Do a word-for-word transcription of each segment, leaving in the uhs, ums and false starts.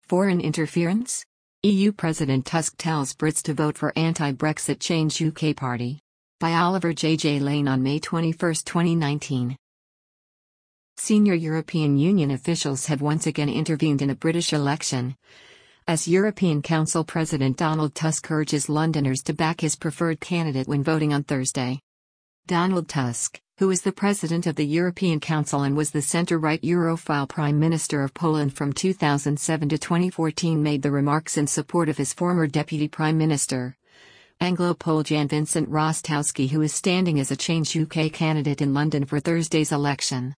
Foreign interference? E U President Tusk tells Brits to vote for anti-Brexit Change U K Party. By Oliver J. J. Lane on May twenty-first, twenty nineteen. Senior European Union officials have once again intervened in a British election, as European Council President Donald Tusk urges Londoners to back his preferred candidate when voting on Thursday. Donald Tusk, who is the president of the European Council and was the centre-right Europhile Prime Minister of Poland from two thousand seven to twenty fourteen, made the remarks in support of his former Deputy Prime Minister, Anglo-Pole Jan Vincent Rostowski, who is standing as a Change U K candidate in London for Thursday's election.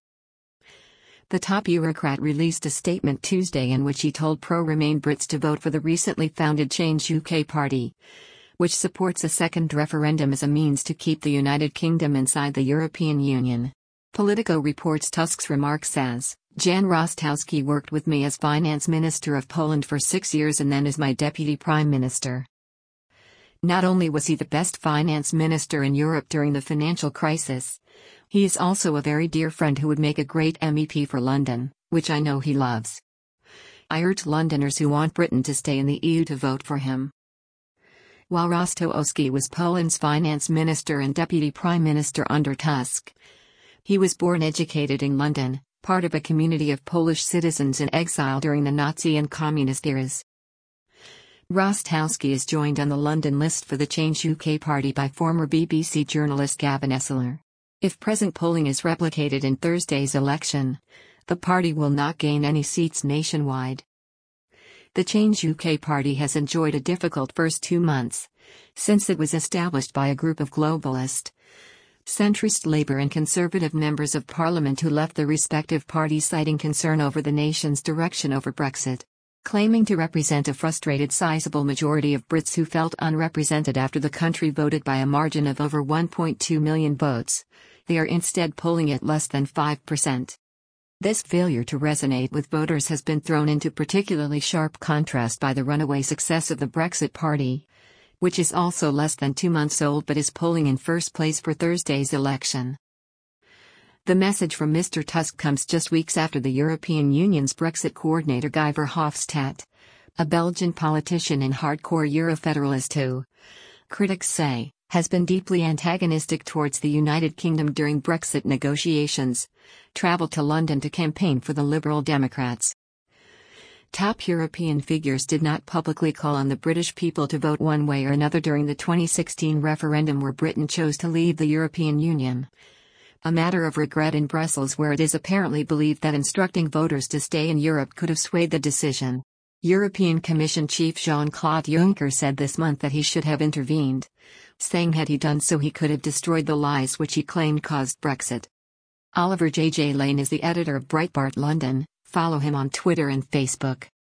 The top Eurocrat released a statement Tuesday in which he told pro-Remain Brits to vote for the recently founded Change U K Party, which supports a second referendum as a means to keep the United Kingdom inside the European Union. Politico reports Tusk's remarks as, "Jan Rostowski worked with me as Finance Minister of Poland for six years and then as my Deputy Prime Minister. Not only was he the best finance minister in Europe during the financial crisis, he is also a very dear friend who would make a great M E P for London, which I know he loves. I urge Londoners who want Britain to stay in the E U to vote for him." While Rostowski was Poland's finance minister and deputy prime minister under Tusk, he was born and educated in London, part of a community of Polish citizens in exile during the Nazi and communist eras. Rostowski is joined on the London list for the Change U K Party by former B B C journalist Gavin Esler. If present polling is replicated in Thursday's election, the party will not gain any seats nationwide. The Change U K Party has enjoyed a difficult first two months, since it was established by a group of globalist, centrist Labour and Conservative members of Parliament who left the respective parties citing concern over the nation's direction over Brexit. Claiming to represent a frustrated sizable majority of Brits who felt unrepresented after the country voted by a margin of over one point two million votes, they are instead polling at less than five percent. This failure to resonate with voters has been thrown into particularly sharp contrast by the runaway success of the Brexit Party, which is also less than two months old but is polling in first place for Thursday's election. The message from Mister Tusk comes just weeks after the European Union's Brexit coordinator Guy Verhofstadt, a Belgian politician and hardcore Eurofederalist who, critics say, has been deeply antagonistic towards the United Kingdom during Brexit negotiations, travelled to London to campaign for the Liberal Democrats. Top European figures did not publicly call on the British people to vote one way or another during the twenty sixteen referendum where Britain chose to leave the European Union, a matter of regret in Brussels where it is apparently believed that instructing voters to stay in Europe could have swayed the decision. European Commission Chief Jean-Claude Juncker said this month that he should have intervened, saying had he done so he could have destroyed the lies which he claimed caused Brexit. Oliver J. J. Lane is the editor of Breitbart London. Follow him on Twitter and Facebook.